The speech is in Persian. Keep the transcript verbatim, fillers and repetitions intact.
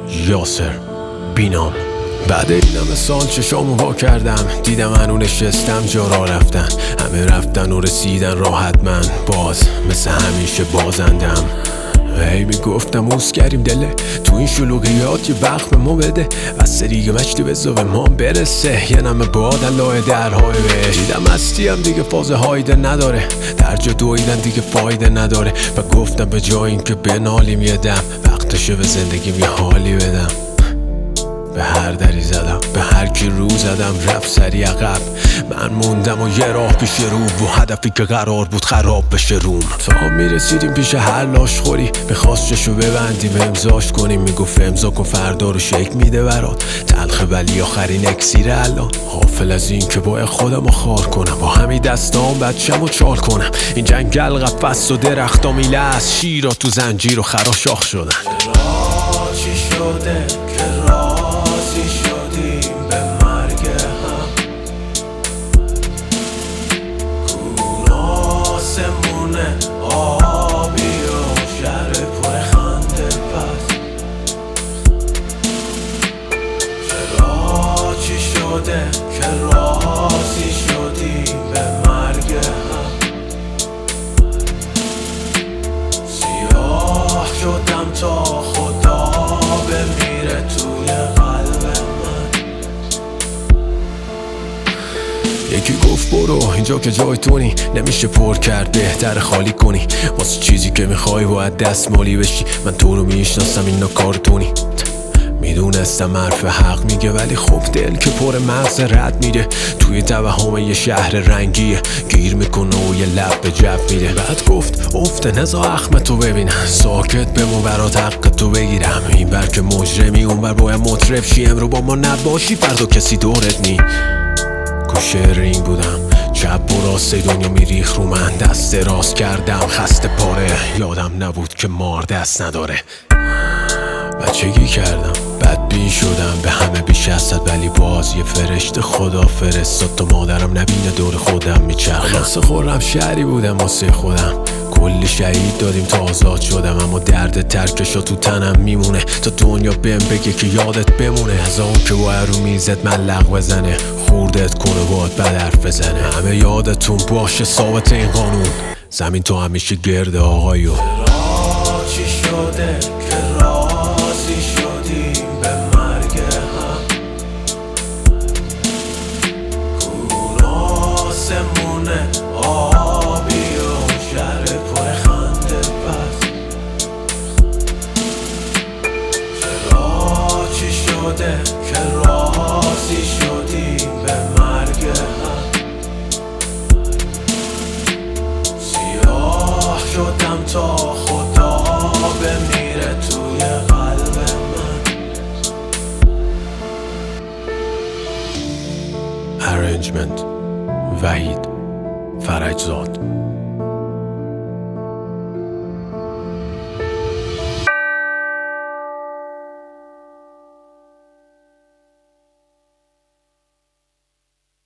یاسر بینام. بعد این همه سال چشامو وا کردم، دیدم هنو نشستم جا را رفتن، همه رفتن و رسیدن راحت، من باز مثل همیشه بازندم. هی میگفتم اوز کریم دله تو این شلوغیات، یه وقت به ما بده بس دیگه مشتی بزا به ما برسه، یه نمه باد لای درهای بهش. دیدم هستیم دیگه فاز هایده نداره، در جا دویدن دیگه فایده نداره، و گفتم به جای این که بنالیم یه دم، وقتشه به زندگیم یه حالی بدم. به هر دری زدم، به هر کی رو زدم، رفت سری عقب، من موندم و یه راه پیش رو، و هدفی که قرار بود خراب بشه روم. تا میرسیدیم پیش هر لاش خوری، میخواست چشو ببندیم امضاش کنیم، میگفت امضا کن فردا رو شک میده برات، تلخه ولی آخرین اکسیر الان. غافل از این که باید خودم رو خار کنم، با همین دستام بچم و چال کنم. این جنگل قفص و درختا میله از شیرا تو زنجیر و خراشاخ شدن. چرا چی شده که راضی شدیم به مرگ هم؟ کون آسمونه آبی و شهر پر خنده پس. چرا چی شده که راضی شدیم به مرگ هم؟ سیاه شدم تا خدا بمیره توی قلب من. یکی گفت برو اینجا که جای تونی، نمیشه پر کرد بهتر خالی کنی، واسه چیزی که میخوای باید دستمالی بشی. من تو رو میشناسم اینا کارتونی، میدونستم حرف حق میگه، ولی خب دل که پر مغز رد میره، توی توهم یه شهر رنگیه، گیر میکنه و یه لب به جب میره. بعد گفت افته نزا اخمتو ببینم، ساکت بمون برات حق تو بگیرم، این بر که مجرمی اون بر باید مطرف شی، امرو با ما نباشی فردا کسی دورت نی. کوشه رینگ بودم، چپ و راست دنیا میریخ رو من، دست راست کردم خسته پاره، یادم نبود که مار دست نداره. بچگی کردم بدبین شدم، به همه بیش ازت، ولی باز یه فرشته خدا فرستاد تا مادرم نبینه دور خودم میچرخم. واسه خورم شهری بودم واسه خودم، کلی شهید دادیم تا آزاد شدم، اما درد ترکشا تو تنم میمونه، تا دنیا بهم بگه که یادت بمونه. از اون که باید رو میزت ملق بزنه، خوردت کنه باید بد حرف بزنه، همه یادتون باشه ثابت این قانون، زمین تو همیشه گرده آقایو. چرا چی شده که راضی شدیم به مرگ هم؟ کون آسمونه آبی و شهر پر خنده پس. چرا چی شده که راضی شدیم به مرگ هم؟ سیاه شدم تا خدا بمیره توی قلب من. Arrangement وحید فرجزاد.